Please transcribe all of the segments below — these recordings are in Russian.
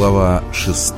Глава 6.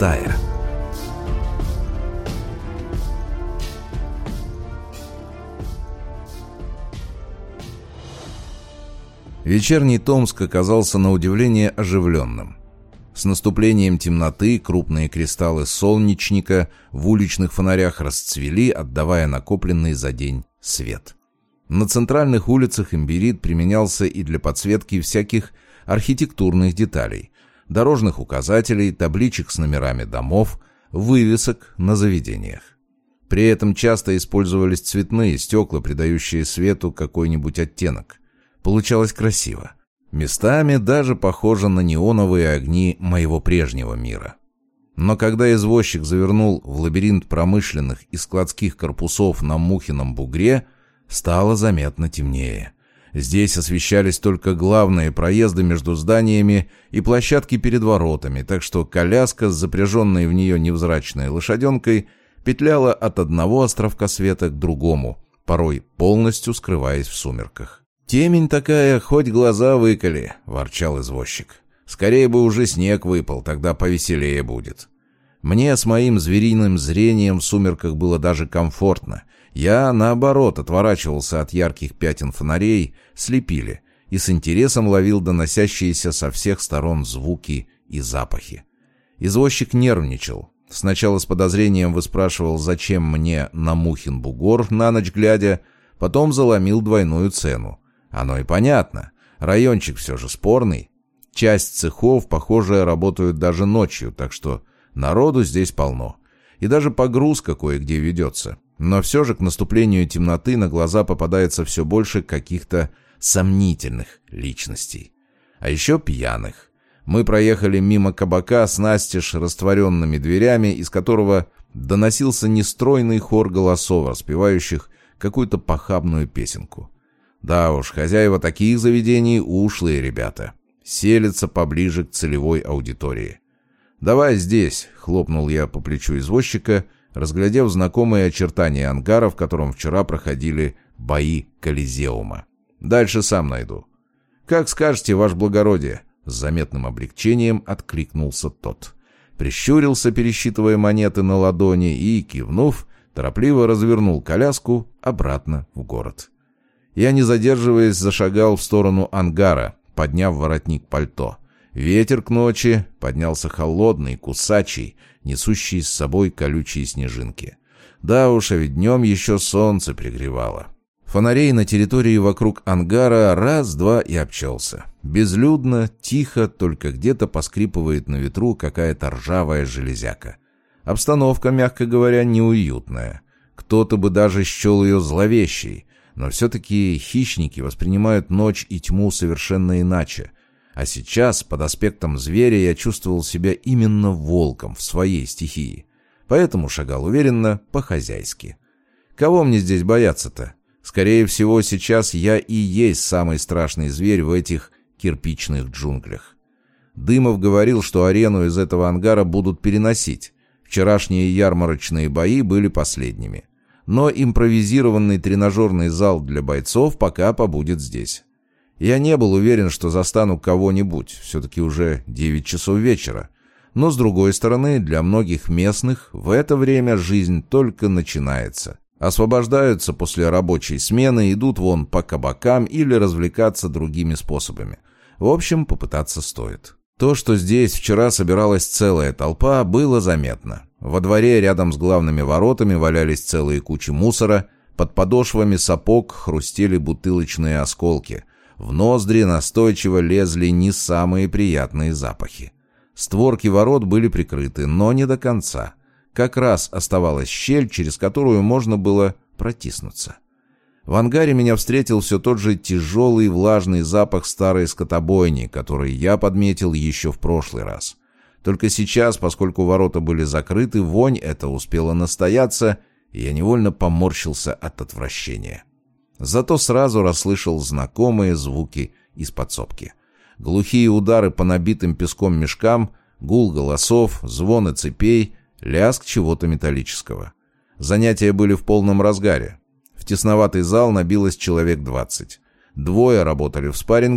Вечерний Томск оказался на удивление оживленным. С наступлением темноты крупные кристаллы солнечника в уличных фонарях расцвели, отдавая накопленный за день свет. На центральных улицах имбирит применялся и для подсветки всяких архитектурных деталей, дорожных указателей, табличек с номерами домов, вывесок на заведениях. При этом часто использовались цветные стекла, придающие свету какой-нибудь оттенок. Получалось красиво. Местами даже похоже на неоновые огни моего прежнего мира. Но когда извозчик завернул в лабиринт промышленных и складских корпусов на Мухином бугре, стало заметно темнее. Здесь освещались только главные проезды между зданиями и площадки перед воротами, так что коляска с запряженной в нее невзрачной лошаденкой петляла от одного островка света к другому, порой полностью скрываясь в сумерках. «Темень такая, хоть глаза выколи», — ворчал извозчик. «Скорее бы уже снег выпал, тогда повеселее будет». Мне с моим звериным зрением в сумерках было даже комфортно. Я, наоборот, отворачивался от ярких пятен фонарей, слепили, и с интересом ловил доносящиеся со всех сторон звуки и запахи. Извозчик нервничал. Сначала с подозрением выспрашивал, зачем мне на Мухин бугор на ночь глядя, потом заломил двойную цену. Оно и понятно. Райончик все же спорный. Часть цехов, похоже, работают даже ночью, так что народу здесь полно. И даже погрузка кое-где ведется. Но все же к наступлению темноты на глаза попадается все больше каких-то сомнительных личностей. А еще пьяных. Мы проехали мимо кабака с настежь растворенными дверями, из которого доносился нестройный хор голосов, распевающих какую-то похабную песенку. Да уж, хозяева таких заведений ушлые ребята. Селятся поближе к целевой аудитории. «Давай здесь», — хлопнул я по плечу извозчика, разглядев знакомые очертания ангара, в котором вчера проходили бои Колизеума. «Дальше сам найду». «Как скажете, ваше благородие», — с заметным облегчением откликнулся тот. Прищурился, пересчитывая монеты на ладони, и, кивнув, торопливо развернул коляску обратно в город. Я, не задерживаясь, зашагал в сторону ангара, подняв воротник пальто. Ветер к ночи поднялся холодный, кусачий, несущий с собой колючие снежинки. Да уж, а ведь днем еще солнце пригревало. Фонарей на территории вокруг ангара раз-два и обчелся. Безлюдно, тихо, только где-то поскрипывает на ветру какая-то ржавая железяка. Обстановка, мягко говоря, неуютная. Кто-то бы даже счел ее зловещей, но все-таки хищники воспринимают ночь и тьму совершенно иначе. А сейчас, под аспектом зверя, я чувствовал себя именно волком в своей стихии. Поэтому шагал уверенно, по-хозяйски. Кого мне здесь бояться-то? Скорее всего, сейчас я и есть самый страшный зверь в этих кирпичных джунглях. Дымов говорил, что арену из этого ангара будут переносить. Вчерашние ярмарочные бои были последними. Но импровизированный тренажерный зал для бойцов пока побудет здесь. Я не был уверен, что застану кого-нибудь, все-таки уже 9 часов вечера. Но, с другой стороны, для многих местных в это время жизнь только начинается. Освобождаются после рабочей смены, идут вон по кабакам или развлекаться другими способами. В общем, попытаться стоит. То, что здесь вчера собиралась целая толпа, было заметно. Во дворе рядом с главными воротами валялись целые кучи мусора, под подошвами сапог хрустели бутылочные осколки. В ноздри настойчиво лезли не самые приятные запахи. Створки ворот были прикрыты, но не до конца. Как раз оставалась щель, через которую можно было протиснуться. В ангаре меня встретил все тот же тяжелый влажный запах старой скотобойни, который я подметил еще в прошлый раз. Только сейчас, поскольку ворота были закрыты, вонь эта успела настояться, и я невольно поморщился от отвращения. Зато сразу расслышал знакомые звуки из подсобки. Глухие удары по набитым песком мешкам, гул голосов, звоны цепей, лязг чего-то металлического. Занятия были в полном разгаре. В тесноватый зал набилось человек 20. Двое работали в спарринге,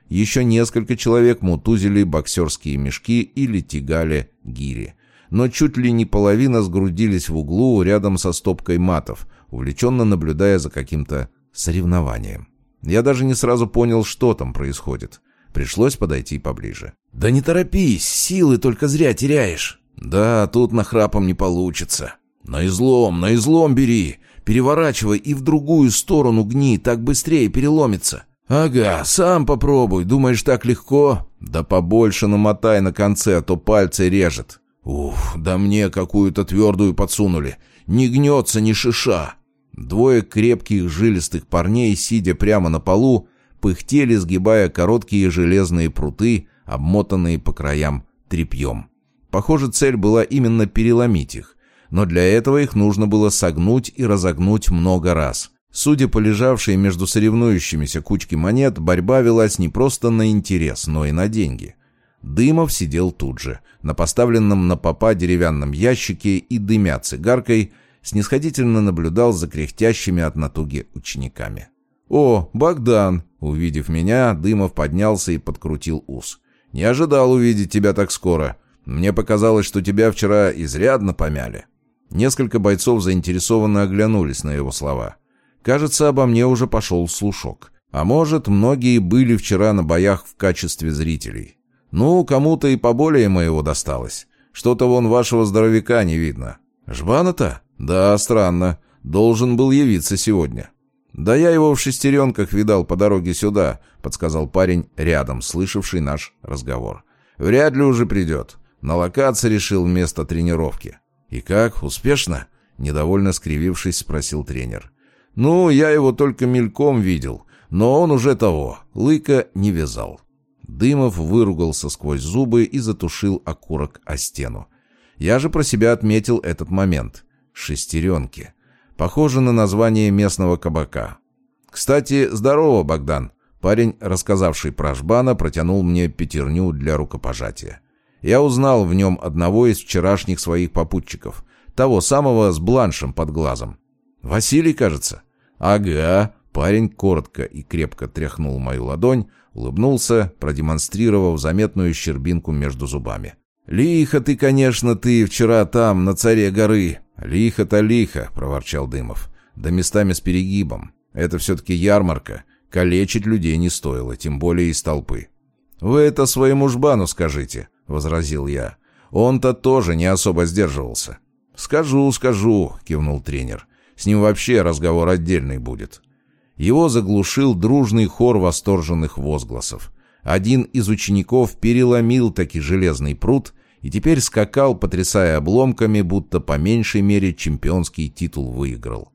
Еще несколько человек мутузили боксерские мешки или тягали гири. Но чуть ли не половина сгрудились в углу рядом со стопкой матов, увлеченно наблюдая за каким-то соревнованием. Я даже не сразу понял, что там происходит. Пришлось подойти поближе. «Да не торопись, силы только зря теряешь». «Да, тут нахрапом не получится». На излом бери, переворачивай и в другую сторону гни, так быстрее переломится». «Ага, сам попробуй, думаешь, так легко?» «Да побольше намотай на конце, а то пальцы режет». «Уф, да мне какую-то твердую подсунули. Не гнется ни шиша». Двое крепких жилистых парней, сидя прямо на полу, пыхтели, сгибая короткие железные пруты, обмотанные по краям тряпьем. Похоже, цель была именно переломить их. Но для этого их нужно было согнуть и разогнуть много раз. Судя по лежавшей между соревнующимися кучке монет, борьба велась не просто на интерес, но и на деньги. Дымов сидел тут же, на поставленном на попа деревянном ящике и, дымя цигаркой, снисходительно наблюдал за кряхтящими от натуги учениками. «О, Богдан!» Увидев меня, Дымов поднялся и подкрутил ус. «Не ожидал увидеть тебя так скоро. Мне показалось, что тебя вчера изрядно помяли». Несколько бойцов заинтересованно оглянулись на его слова. Кажется, обо мне уже пошел слушок. А может, многие были вчера на боях в качестве зрителей. Ну, кому-то и поболее моего досталось. Что-то вон вашего здоровяка не видно. Жбана-то? Да, странно. Должен был явиться сегодня. Да я его в шестеренках видал по дороге сюда, подсказал парень рядом, слышавший наш разговор. Вряд ли уже придет. На локации решил вместо тренировки. «И как, успешно?» — недовольно скривившись, спросил тренер. «Ну, я его только мельком видел, но он уже того, лыка не вязал». Дымов выругался сквозь зубы и затушил окурок о стену. Я же про себя отметил этот момент. Шестеренки. Похоже на название местного кабака. «Кстати, здорово, Богдан». Парень, рассказавший про Жбана, протянул мне пятерню для рукопожатия. Я узнал в нем одного из вчерашних своих попутчиков. Того самого с бланшем под глазом. «Василий, кажется?» «Ага». Парень коротко и крепко тряхнул мою ладонь, улыбнулся, продемонстрировав заметную щербинку между зубами. «Лихо ты, конечно, ты вчера там, на Царе горы». «Лихо-то лихо», — проворчал Дымов. «Да местами с перегибом. Это все-таки ярмарка. Калечить людей не стоило, тем более из толпы». «Вы это своему Жбану скажите», — возразил я. «Он-то тоже не особо сдерживался». «Скажу», — кивнул тренер. «С ним вообще разговор отдельный будет». Его заглушил дружный хор восторженных возгласов. Один из учеников переломил таки железный прут и теперь скакал, потрясая обломками, будто по меньшей мере чемпионский титул выиграл.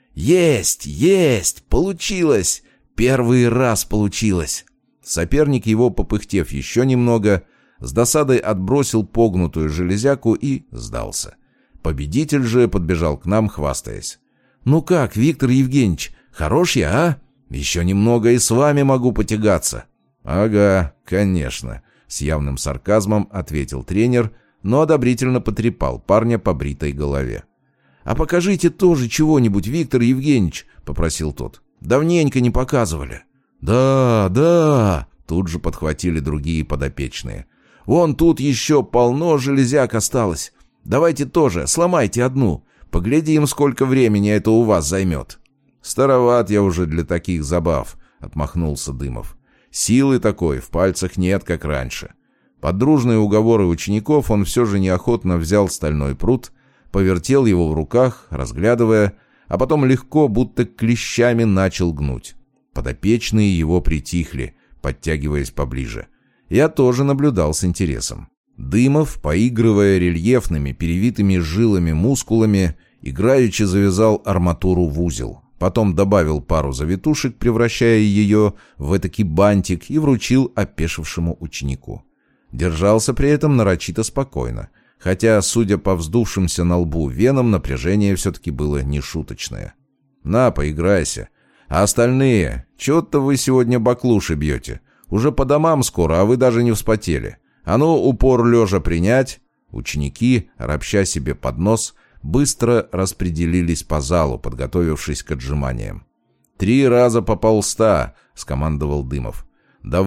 «Есть! Получилось! Первый раз получилось!» Соперник его, попыхтев еще немного, с досадой отбросил погнутую железяку и сдался. Победитель же подбежал к нам, хвастаясь. «Ну как, Виктор Евгеньевич, хорош я, а? Еще немного и с вами могу потягаться». «Ага, конечно», — с явным сарказмом ответил тренер, но одобрительно потрепал парня по бритой голове. «А покажите тоже чего-нибудь, Виктор Евгеньевич», — попросил тот. «Давненько не показывали». «Да», — тут же подхватили другие подопечные. «Вон тут еще полно железяк осталось. Давайте тоже, сломайте одну. Поглядим, сколько времени это у вас займет». «Староват я уже для таких забав», — отмахнулся Дымов. «Силы такой в пальцах нет, как раньше». Под дружные уговоры учеников он все же неохотно взял стальной прут, повертел его в руках, разглядывая, а потом легко, будто клещами, начал гнуть. Подопечные его притихли, подтягиваясь поближе. Я тоже наблюдал с интересом. Дымов, поигрывая рельефными, перевитыми жилами мускулами, играючи завязал арматуру в узел. Потом добавил пару завитушек, превращая ее в этакий бантик, и вручил опешившему ученику. Держался при этом нарочито спокойно, хотя, судя по вздувшимся на лбу венам, напряжение все-таки было нешуточное. «На, поиграйся. А остальные, чего-то вы сегодня баклуши бьете. Уже по домам скоро, а вы даже не вспотели. А ну, упор лежа принять». Ученики, ропща себе под нос, быстро распределились по залу, подготовившись к отжиманиям. 3 раза по полста, скомандовал Дымов. «Давыд,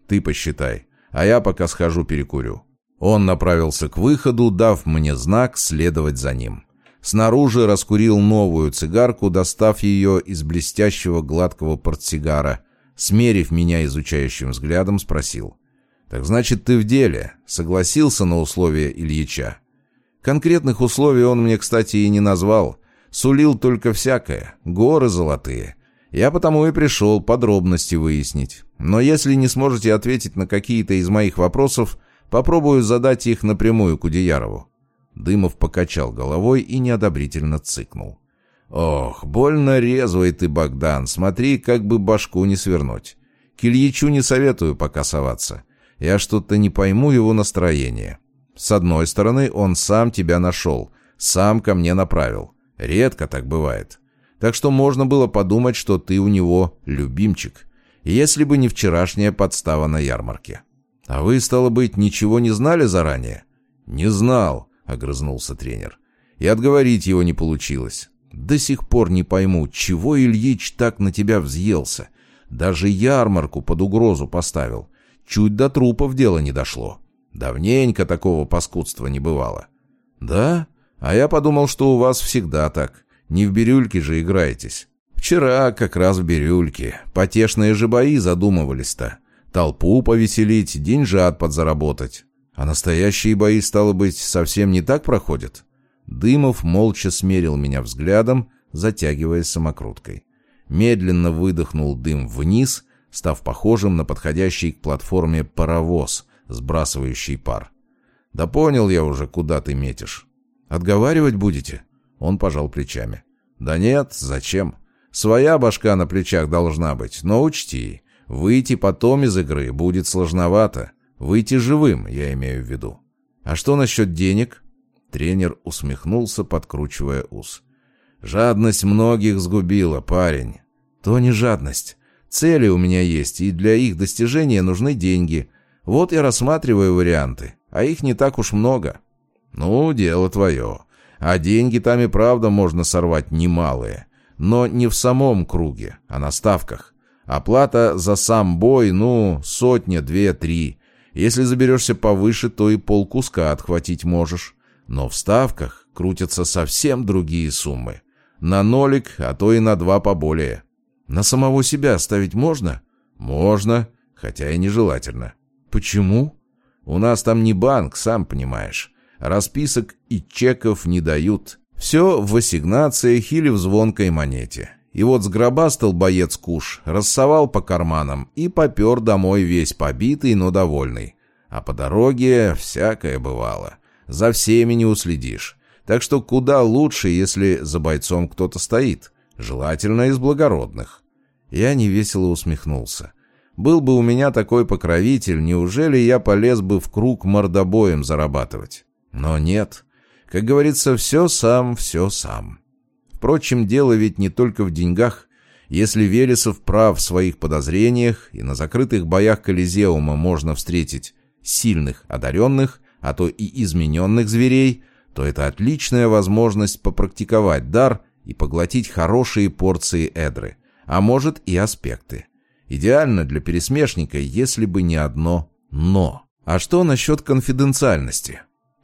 Ты посчитай, а я пока схожу перекурю». Он направился к выходу, дав мне знак следовать за ним. Снаружи раскурил новую цигарку, достав ее из блестящего гладкого портсигара. Смерив меня изучающим взглядом, спросил: «Так значит, ты в деле? Согласился на условия Ильича?» Конкретных условий он мне, кстати, и не назвал. Сулил только всякое, горы золотые. Я потому и пришел подробности выяснить. Но если не сможете ответить на какие-то из моих вопросов, попробую задать их напрямую Кудеярову». Дымов покачал головой и неодобрительно цыкнул. «Ох, больно резвый ты, Богдан, смотри, как бы башку не свернуть. К Ильичу не советую пока соваться. Я что-то не пойму его настроения. С одной стороны, он сам тебя нашел, сам ко мне направил. Редко так бывает. Так что можно было подумать, что ты у него любимчик, если бы не вчерашняя подстава на ярмарке. А вы, стало быть, ничего не знали заранее?» «Не знал», — огрызнулся тренер. «И отговорить его не получилось. До сих пор не пойму, чего Ильич так на тебя взъелся. Даже ярмарку под угрозу поставил. Чуть до трупов дело не дошло. Давненько такого паскудства не бывало». «Да? А я подумал, что у вас всегда так. Не в бирюльке же играетесь». «Вчера как раз в бирюльке. Потешные же бои задумывались-то. Толпу повеселить, деньжат подзаработать. А настоящие бои, стало быть, совсем не так проходят?» Дымов молча смерил меня взглядом, затягиваясь самокруткой. Медленно выдохнул дым вниз, став похожим на подходящий к платформе паровоз, сбрасывающий пар. «Да понял я уже, куда ты метишь. Отговаривать будете?» Он пожал плечами. «Да нет, зачем? Своя башка на плечах должна быть, но учти, выйти потом из игры будет сложновато. Выйти живым, я имею в виду. А что насчет денег?» Тренер усмехнулся, подкручивая ус. «Жадность многих сгубила, парень». «То не жадность. Цели у меня есть, и для их достижения нужны деньги. Вот я рассматриваю варианты, а их не так уж много». «Ну, дело твое. А деньги там и правда можно сорвать немалые. Но не в самом круге, а на ставках. Оплата за сам бой, сотня, 2-3. Если заберешься повыше, то и полкуска отхватить можешь. Но в ставках крутятся совсем другие суммы. На нолик, а то и на 2 поболее». «На самого себя ставить можно?» «Можно, хотя и нежелательно». «Почему?» «У нас там не банк, сам понимаешь. Расписок и чеков не дают. Все в ассигнациях или в звонкой монете. И вот сгробастал боец куш, рассовал по карманам и попер домой весь побитый, но довольный. А по дороге всякое бывало. За всеми не уследишь. Так что куда лучше, если за бойцом кто-то стоит. Желательно из благородных». Я невесело усмехнулся. Был бы у меня такой покровитель, неужели я полез бы в круг мордобоем зарабатывать? Но нет. Как говорится, все сам, все сам. Впрочем, дело ведь не только в деньгах. Если Велесов прав в своих подозрениях, и на закрытых боях Колизеума можно встретить сильных, одаренных, а то и измененных зверей, то это отличная возможность попрактиковать дар и поглотить хорошие порции эдры, а может и аспекты. Идеально для пересмешника, если бы не одно «но». А что насчет конфиденциальности?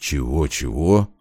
Чего-чего?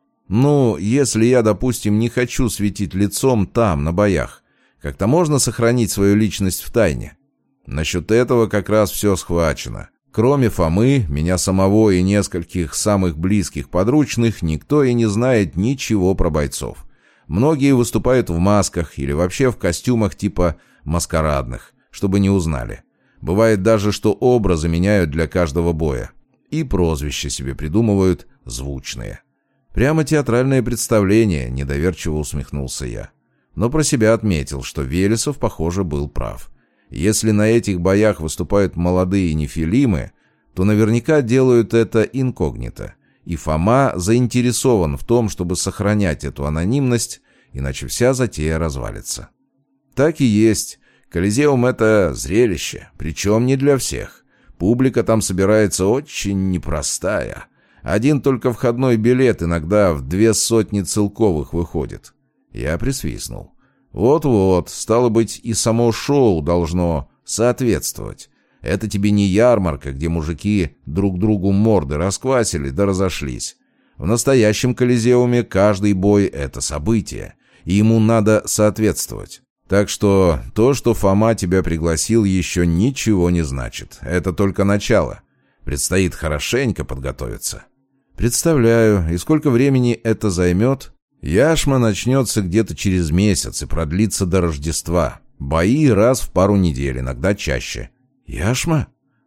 Если я, допустим, не хочу светить лицом там, на боях, как-то можно сохранить свою личность в тайне? Насчет этого как раз все схвачено. Кроме Фомы, меня самого и нескольких самых близких подручных, никто и не знает ничего про бойцов. Многие выступают в масках или вообще в костюмах типа маскарадных, чтобы не узнали. Бывает даже, что образы меняют для каждого боя. И прозвища себе придумывают звучные. «Прямо театральное представление», — недоверчиво усмехнулся я. Но про себя отметил, что Велесов, похоже, был прав. Если на этих боях выступают молодые нефилимы, то наверняка делают это инкогнито. И Фома заинтересован в том, чтобы сохранять эту анонимность, иначе вся затея развалится. Так и есть. Колизеум — это зрелище, причем не для всех. Публика там собирается очень непростая. Один только входной билет иногда в 200 целковых выходит. Я присвистнул. Вот-вот, стало быть, и само шоу должно соответствовать. Это тебе не ярмарка, где мужики друг другу морды расквасили да разошлись. В настоящем Колизеуме каждый бой — это событие, и ему надо соответствовать. Так что то, что Фома тебя пригласил, еще ничего не значит. Это только начало. Предстоит хорошенько подготовиться. Представляю, и сколько времени это займет? Яшма начнется где-то через месяц и продлится до Рождества. Бои раз в пару недель, иногда чаще. Яшма?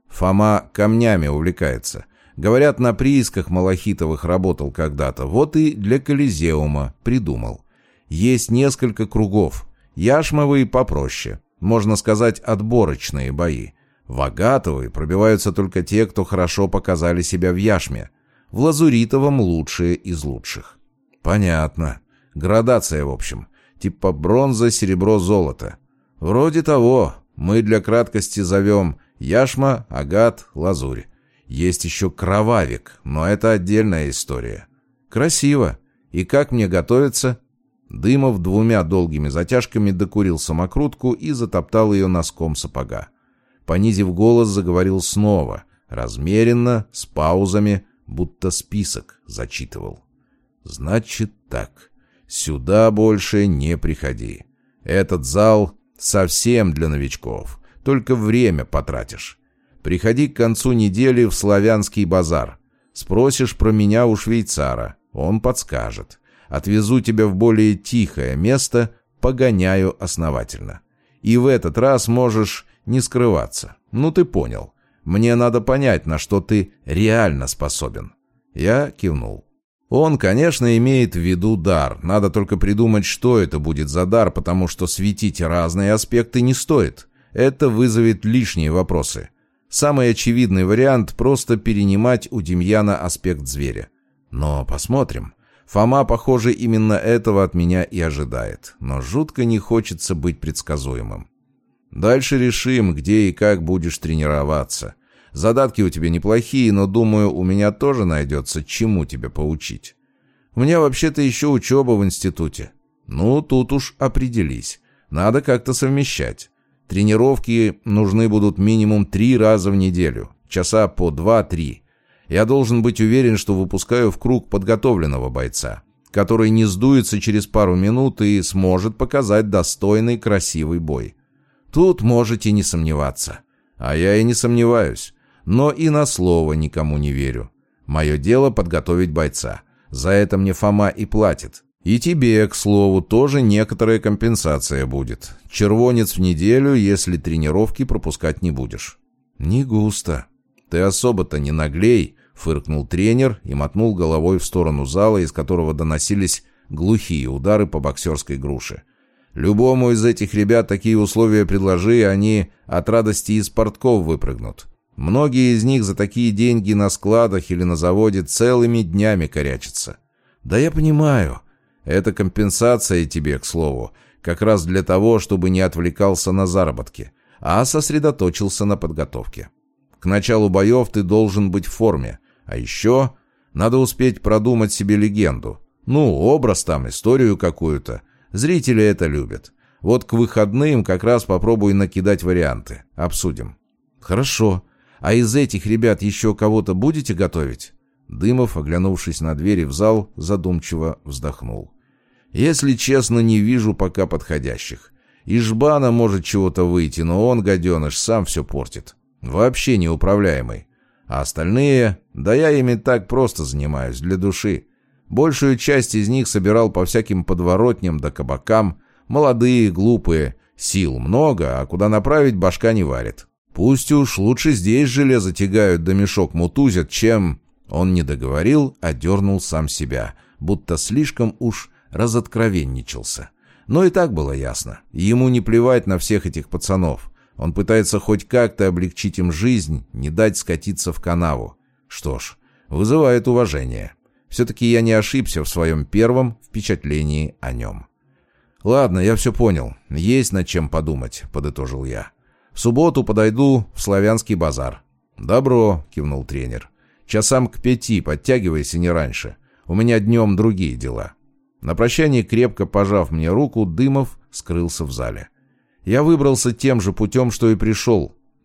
Фома камнями увлекается. Говорят, на приисках малахитовых работал когда-то. Вот и для Колизеума придумал. Есть несколько кругов. Яшмовые попроще. Можно сказать, отборочные бои. В агатовые пробиваются только те, кто хорошо показали себя в яшме. В лазуритовом лучшие из лучших. Понятно. Градация, в общем. Типа бронза, серебро, золото. Вроде того. Мы для краткости зовем яшма, агат, лазурь. Есть еще кровавик, но это отдельная история. Красиво. И как мне готовиться? Дымов 2 долгими затяжками докурил самокрутку и затоптал ее носком сапога. Понизив голос, заговорил снова, размеренно, с паузами, будто список зачитывал. «Значит так, сюда больше не приходи. Этот зал совсем для новичков, только время потратишь. Приходи к концу недели в Славянский базар. Спросишь про меня у швейцара, он подскажет. Отвезу тебя в более тихое место, погоняю основательно. И в этот раз можешь не скрываться. Ну ты понял. Мне надо понять, на что ты реально способен». Я кивнул. Он, конечно, имеет в виду дар. Надо только придумать, что это будет за дар, потому что светить разные аспекты не стоит. Это вызовет лишние вопросы. Самый очевидный вариант — просто перенимать у Демьяна аспект зверя. Но посмотрим. Фома, похоже, именно этого от меня и ожидает. Но жутко не хочется быть предсказуемым. Дальше решим, где и как будешь тренироваться. Задатки у тебя неплохие, но, думаю, у меня тоже найдется, чему тебя поучить. У меня вообще-то еще учеба в институте. Ну, тут уж определись. Надо как-то совмещать. Тренировки нужны будут минимум 3 раза в неделю. Часа по 2-3. Я должен быть уверен, что выпускаю в круг подготовленного бойца, который не сдуется через пару минут и сможет показать достойный, красивый бой. Тут можете не сомневаться. А я и не сомневаюсь. Но и на слово никому не верю. Мое дело подготовить бойца. За это мне Фома и платит. И тебе, к слову, тоже некоторая компенсация будет. Червонец в неделю, если тренировки пропускать не будешь. Не густо. Ты особо-то не наглей, фыркнул тренер и мотнул головой в сторону зала, из которого доносились глухие удары по боксерской груше. Любому из этих ребят такие условия предложи, они от радости из портков выпрыгнут. Многие из них за такие деньги на складах или на заводе целыми днями корячатся. Да я понимаю. Это компенсация тебе, к слову, как раз для того, чтобы не отвлекался на заработки, а сосредоточился на подготовке. К началу боев ты должен быть в форме, а еще надо успеть продумать себе легенду. Ну, образ там, историю какую-то. Зрители это любят. Вот к выходным как раз попробуй накидать варианты. Обсудим. Хорошо. А из этих ребят еще кого-то будете готовить? Дымов, оглянувшись на двери в зал, задумчиво вздохнул. Если честно, не вижу пока подходящих. Из Жбана может чего-то выйти, но он, гаденыш, сам все портит. Вообще неуправляемый. А остальные... Да я ими так просто занимаюсь, для души. Большую часть из них собирал по всяким подворотням да кабакам. Молодые, глупые. Сил много, а куда направить башка не варит. Пусть уж лучше здесь железо тягают да мешок мутузят, чем... Он не договорил, а дернул сам себя, будто слишком уж разоткровенничался. Но и так было ясно. Ему не плевать на всех этих пацанов. Он пытается хоть как-то облегчить им жизнь, не дать скатиться в канаву. Что ж, вызывает уважение. Все-таки я не ошибся в своем первом впечатлении о нем. «Ладно, я все понял. Есть над чем подумать», — подытожил я. «В субботу подойду в Славянский базар». «Добро», — кивнул тренер. «Часам к 5 подтягивайся, не раньше. У меня днем другие дела». На прощание, крепко пожав мне руку, Дымов скрылся в зале. Я выбрался тем же путем, что и пришел.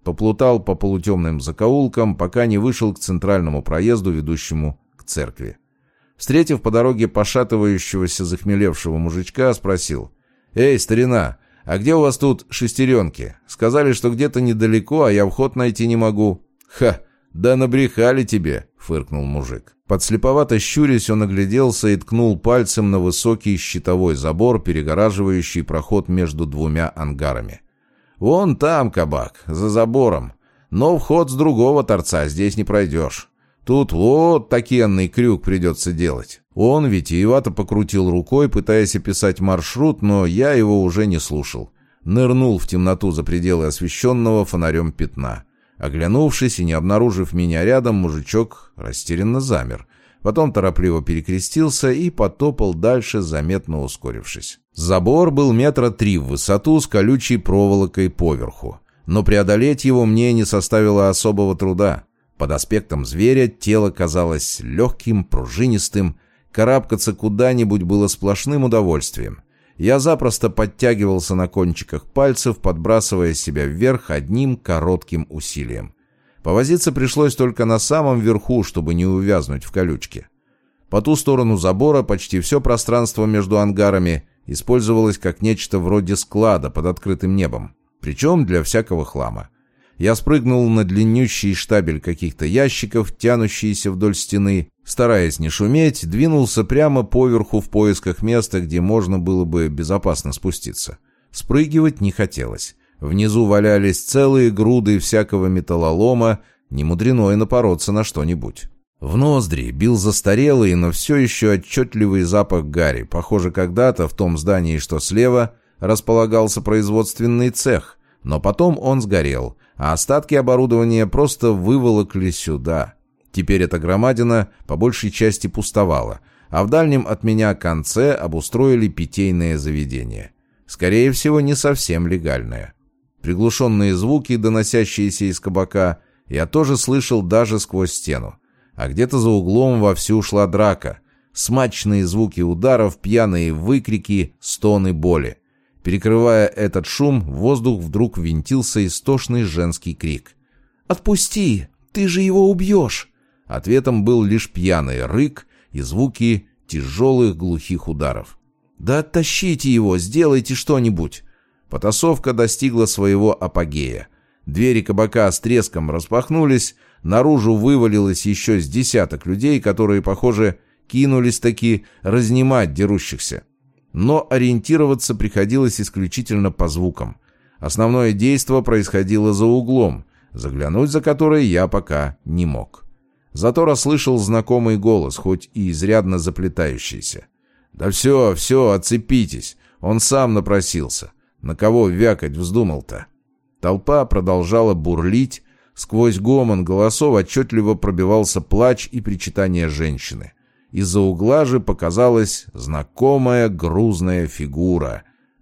Поплутал по полутемным закоулкам, пока не вышел к центральному проезду, ведущему к церкви. Встретив по дороге пошатывающегося захмелевшего мужичка, спросил: «Эй, старина, а где у вас тут шестеренки? Сказали, что где-то недалеко, а я вход найти не могу». «Ха, да набрехали тебе», — фыркнул мужик. Подслеповато щурясь, он огляделся и ткнул пальцем на высокий щитовой забор, перегораживающий проход между двумя ангарами. «Вон там кабак, за забором. Но вход с другого торца, здесь не пройдешь. Тут вот такенный крюк придется делать». Он витиевато покрутил рукой, пытаясь описать маршрут, но я его уже не слушал. Нырнул в темноту за пределы освещенного фонарем пятна. Оглянувшись и не обнаружив меня рядом, мужичок растерянно замер. Потом торопливо перекрестился и потопал дальше, заметно ускорившись. Забор был 3 метра в высоту с колючей проволокой поверху. Но преодолеть его мне не составило особого труда. Под аспектом зверя тело казалось легким, пружинистым. Карабкаться куда-нибудь было сплошным удовольствием. Я запросто подтягивался на кончиках пальцев, подбрасывая себя вверх одним коротким усилием. Повозиться пришлось только на самом верху, чтобы не увязнуть в колючке. По ту сторону забора почти все пространство между ангарами использовалось как нечто вроде склада под открытым небом, причем для всякого хлама. Я спрыгнул на длиннющий штабель каких-то ящиков, тянущиеся вдоль стены. Стараясь не шуметь, двинулся прямо поверху в поисках места, где можно было бы безопасно спуститься. Спрыгивать не хотелось. Внизу валялись целые груды всякого металлолома, не мудрено и напороться на что-нибудь. В ноздри бил застарелый, но все еще отчетливый запах гари. Похоже, когда-то в том здании, что слева, располагался производственный цех, но потом он сгорел, а остатки оборудования просто выволокли сюда. Теперь эта громадина по большей части пустовала, а в дальнем от меня конце обустроили питейное заведение. Скорее всего, не совсем легальное. Приглушенные звуки, доносящиеся из кабака, я тоже слышал даже сквозь стену. А где-то за углом вовсю шла драка. Смачные звуки ударов, пьяные выкрики, стоны боли. Перекрывая этот шум, в воздух вдруг ввинтился истошный женский крик. «Отпусти! Ты же его убьешь!» Ответом был лишь пьяный рык и звуки тяжелых глухих ударов. «Да оттащите его, сделайте что-нибудь!» Потасовка достигла своего апогея. Двери кабака с треском распахнулись, наружу вывалилось еще с десяток людей, которые, похоже, кинулись-таки разнимать дерущихся. Но ориентироваться приходилось исключительно по звукам. Основное действо происходило за углом, заглянуть за который я пока не мог. Зато расслышал знакомый голос, хоть и изрядно заплетающийся. «Да все, отцепитесь, он сам напросился. На кого вякать вздумал-то?» Толпа продолжала бурлить, сквозь гомон голосов отчетливо пробивался плач и причитание женщины. Из-за угла же показалась знакомая грузная фигура.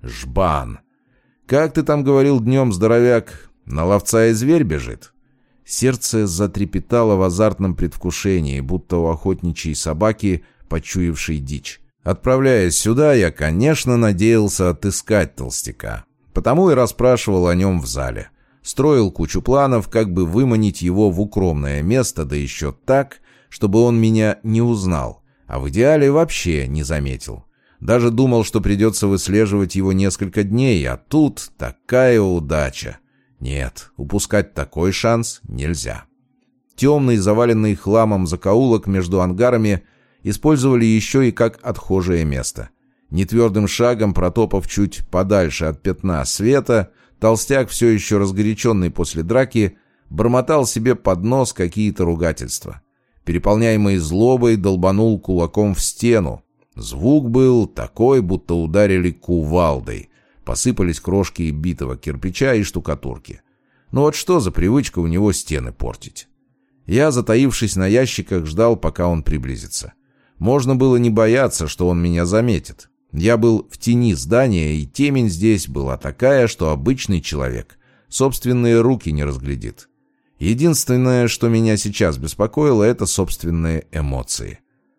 Жбан. «Как ты там говорил днем, здоровяк? На ловца и зверь бежит?» Сердце затрепетало в азартном предвкушении, будто у охотничьей собаки, почуявшей дичь. Отправляясь сюда, я, конечно, надеялся отыскать толстяка. Потому и расспрашивал о нем в зале. Строил кучу планов, как бы выманить его в укромное место, да еще так, чтобы он меня не узнал, а в идеале вообще не заметил. Даже думал, что придется выслеживать его несколько дней, а тут такая удача. Нет, упускать такой шанс нельзя. Темный, заваленный хламом закоулок между ангарами использовали еще и как отхожее место. Нетвердым шагом, протопав чуть подальше от пятна света, толстяк, все еще разгоряченный после драки, бормотал себе под нос какие-то ругательства. Переполняемый злобой, долбанул кулаком в стену. Звук был такой, будто ударили кувалдой. Посыпались крошки битого кирпича и штукатурки. Ну вот что за привычка у него стены портить? Я, затаившись на ящиках, ждал, пока он приблизится. Можно было не бояться, что он меня заметит. Я был в тени здания, и темень здесь была такая, что обычный человек собственные руки не разглядит. Единственное, что меня сейчас беспокоило, это собственные эмоции.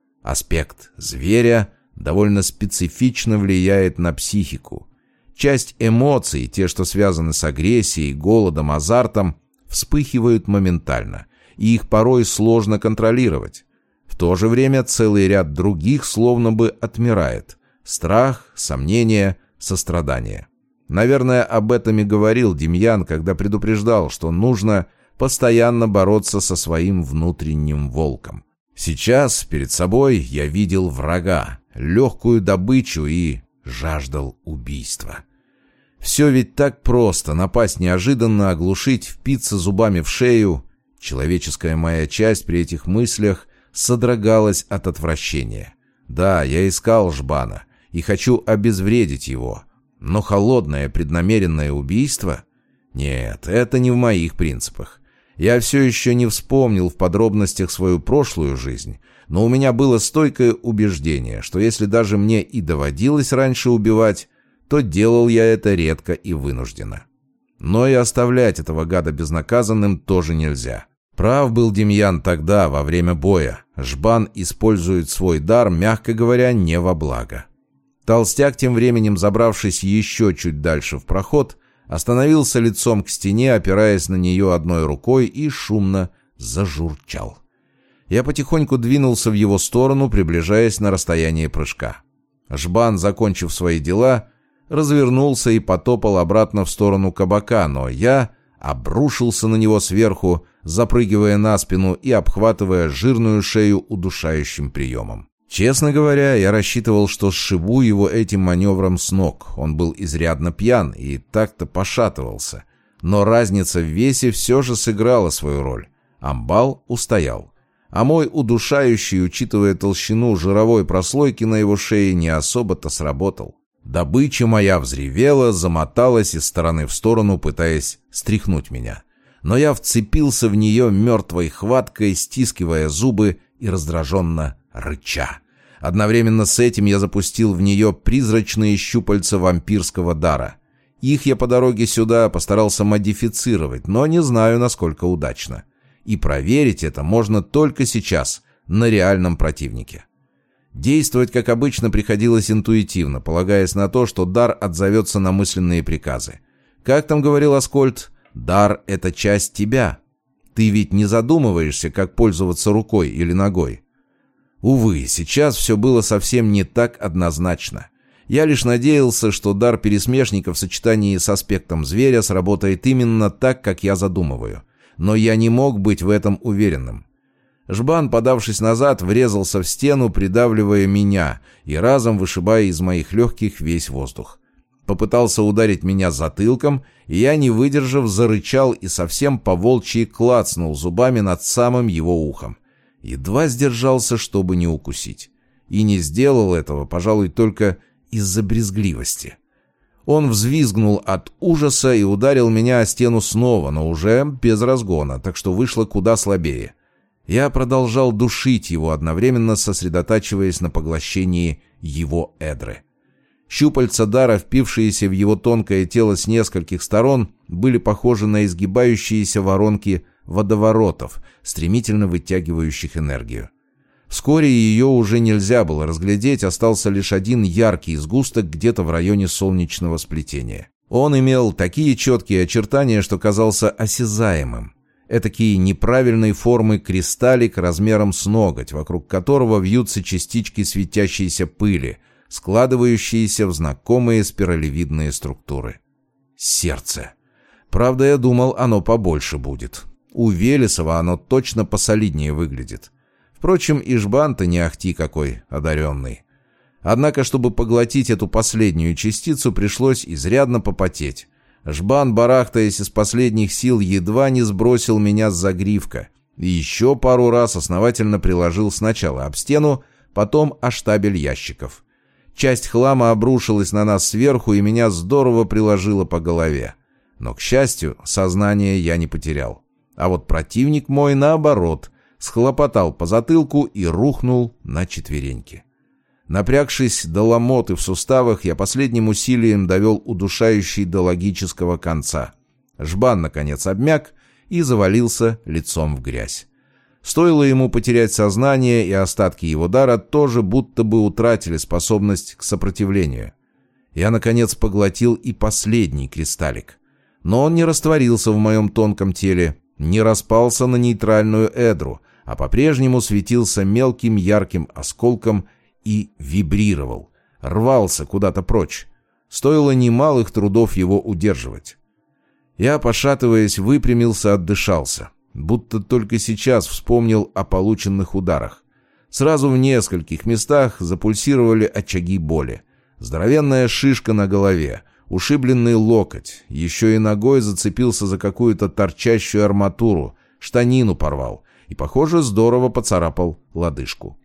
Аспект зверя довольно специфично влияет на психику. Часть эмоций, те, что связаны с агрессией, голодом, азартом, вспыхивают моментально, и их порой сложно контролировать. В то же время целый ряд других словно бы отмирает. Страх, сомнение, сострадание. Наверное, об этом и говорил Демьян, когда предупреждал, что нужно постоянно бороться со своим внутренним волком. Сейчас перед собой я видел врага, легкую добычу и жаждал убийства. Все ведь так просто: напасть неожиданно, оглушить, впиться зубами в шею. Человеческая моя часть при этих мыслях содрогалась от отвращения. Да, я искал Жбана и хочу обезвредить его, но холодное преднамеренное убийство? Нет, это не в моих принципах. Я все еще не вспомнил в подробностях свою прошлую жизнь, но у меня было стойкое убеждение, что если даже мне и доводилось раньше убивать, то делал я это редко и вынужденно. Но и оставлять этого гада безнаказанным тоже нельзя. Прав был Демьян тогда, во время боя. Жбан использует свой дар, мягко говоря, не во благо. Толстяк, тем временем забравшись еще чуть дальше в проход, остановился лицом к стене, опираясь на нее одной рукой, и шумно зажурчал. Я потихоньку двинулся в его сторону, приближаясь на расстояние прыжка. Жбан, закончив свои дела, развернулся и потопал обратно в сторону кабака, но я обрушился на него сверху, запрыгивая на спину и обхватывая жирную шею удушающим приемом. Честно говоря, я рассчитывал, что сшибу его этим маневром с ног. Он был изрядно пьян и так-то пошатывался. Но разница в весе все же сыграла свою роль. Амбал устоял. А мой удушающий, учитывая толщину жировой прослойки на его шее, не особо-то сработал. Добыча моя взревела, замоталась из стороны в сторону, пытаясь стряхнуть меня. Но я вцепился в нее мертвой хваткой, стискивая зубы и раздраженно рыча. Одновременно с этим я запустил в нее призрачные щупальца вампирского дара. Их я по дороге сюда постарался модифицировать, но не знаю, насколько удачно. И проверить это можно только сейчас, на реальном противнике. Действовать, как обычно, приходилось интуитивно, полагаясь на то, что дар отзовется на мысленные приказы. Как там говорил Аскольд, дар — это часть тебя. Ты ведь не задумываешься, как пользоваться рукой или ногой. Увы, сейчас все было совсем не так однозначно. Я лишь надеялся, что дар пересмешника в сочетании с аспектом зверя сработает именно так, как я задумываю. Но я не мог быть в этом уверенным. Жбан, подавшись назад, врезался в стену, придавливая меня и разом вышибая из моих легких весь воздух. Попытался ударить меня затылком, и я, не выдержав, зарычал и совсем по-волчьи клацнул зубами над самым его ухом. Едва сдержался, чтобы не укусить. И не сделал этого, пожалуй, только из-за брезгливости. Он взвизгнул от ужаса и ударил меня о стену снова, но уже без разгона, так что вышло куда слабее. Я продолжал душить его, одновременно сосредотачиваясь на поглощении его эдры. Щупальца дара, впившиеся в его тонкое тело с нескольких сторон, были похожи на изгибающиеся воронки водоворотов, стремительно вытягивающих энергию. Вскоре ее уже нельзя было разглядеть, остался лишь один яркий сгусток где-то в районе солнечного сплетения. Он имел такие четкие очертания, что казался осязаемым. Этакий неправильной формы кристаллик размером с ноготь, вокруг которого вьются частички светящейся пыли, складывающиеся в знакомые спиралевидные структуры. Сердце. Правда, я думал, оно побольше будет. У Велесова оно точно посолиднее выглядит. Впрочем, и Жбан-то не ахти какой одаренный. Однако, чтобы поглотить эту последнюю частицу, пришлось изрядно попотеть. Жбан, барахтаясь из последних сил, едва не сбросил меня с загривка и еще пару раз основательно приложил сначала об стену, потом о штабель ящиков. Часть хлама обрушилась на нас сверху, и меня здорово приложило по голове. Но, к счастью, сознание я не потерял. А вот противник мой, наоборот, схлопотал по затылку и рухнул на четвереньки. Напрягшись до ломоты в суставах, я последним усилием довел удушающий до логического конца. Жбан, наконец, обмяк и завалился лицом в грязь. Стоило ему потерять сознание, и остатки его дара тоже будто бы утратили способность к сопротивлению. Я, наконец, поглотил и последний кристаллик. Но он не растворился в моем тонком теле. не распался на нейтральную эдру, а по-прежнему светился мелким ярким осколком и вибрировал, рвался куда-то прочь. Стоило немалых трудов его удерживать. Я, пошатываясь, выпрямился, отдышался, будто только сейчас вспомнил о полученных ударах. Сразу в нескольких местах запульсировали очаги боли. Здоровенная шишка на голове, ушибленный локоть, еще и ногой зацепился за какую-то торчащую арматуру, штанину порвал и, похоже, здорово поцарапал лодыжку.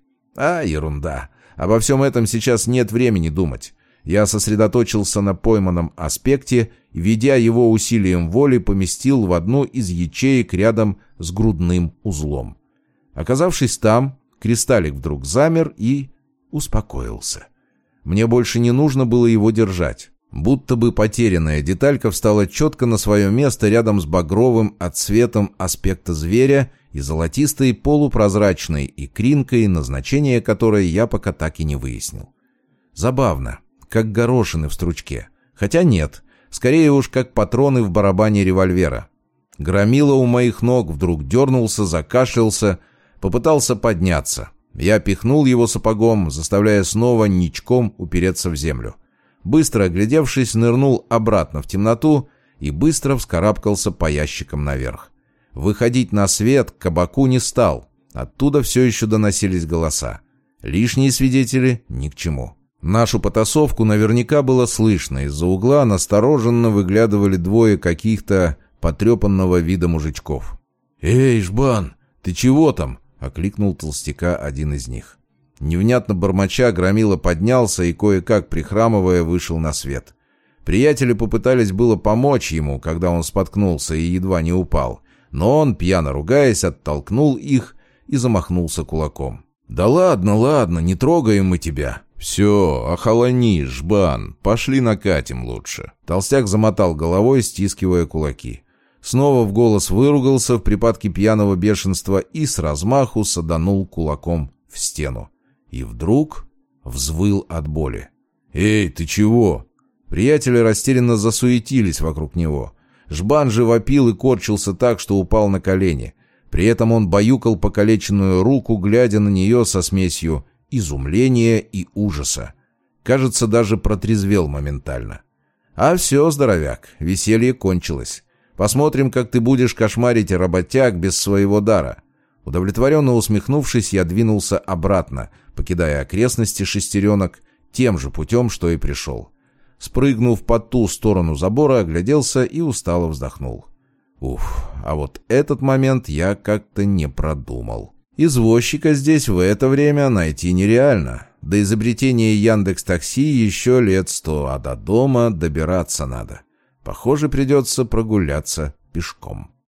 Ерунда. Обо всем этом сейчас нет времени думать. Я сосредоточился на пойманном аспекте и, ведя его усилием воли, поместил в одну из ячеек рядом с грудным узлом. Оказавшись там, кристаллик вдруг замер и успокоился. Мне больше не нужно было его держать. Будто бы потерянная деталька встала четко на свое место рядом с багровым отцветом аспекта зверя и золотистой полупрозрачной икринкой, назначение которой я пока так и не выяснил. Забавно, как горошины в стручке. Хотя нет, скорее уж как патроны в барабане револьвера. Громила у моих ног вдруг дернулся, закашлялся, попытался подняться. Я пихнул его сапогом, заставляя снова ничком упереться в землю. Быстро оглядевшись, нырнул обратно в темноту и быстро вскарабкался по ящикам наверх. Выходить на свет к кабаку не стал. Оттуда все еще доносились голоса. Лишние свидетели ни к чему. Нашу потасовку наверняка было слышно. Из-за угла настороженно выглядывали двое каких-то потрепанного вида мужичков. «Эй, Жбан, ты чего там?» — окликнул толстяка один из них. Невнятно бормоча, Громила поднялся и, кое-как прихрамывая, вышел на свет. Приятели попытались было помочь ему, когда он споткнулся и едва не упал, но он, пьяно ругаясь, оттолкнул их и замахнулся кулаком. «Да ладно, не трогаем мы тебя». «Все, охолони, Жбан, пошли накатим лучше». Толстяк замотал головой, стискивая кулаки. Снова в голос выругался в припадке пьяного бешенства и с размаху саданул кулаком в стену. И вдруг взвыл от боли. «Эй, ты чего?» Приятели растерянно засуетились вокруг него. Жбан же вопил и корчился так, что упал на колени. При этом он баюкал покалеченную руку, глядя на нее со смесью изумления и ужаса. Кажется, даже протрезвел моментально. «А все, здоровяк, веселье кончилось. Посмотрим, как ты будешь кошмарить работяг без своего дара». Удовлетворенно усмехнувшись, я двинулся обратно, покидая окрестности шестеренок тем же путем, что и пришел. Спрыгнув по ту сторону забора, огляделся и устало вздохнул. А вот этот момент я как-то не продумал. Извозчика здесь в это время найти нереально. До изобретения Яндекс.Такси еще лет 100, а до дома добираться надо. Похоже, придется прогуляться пешком.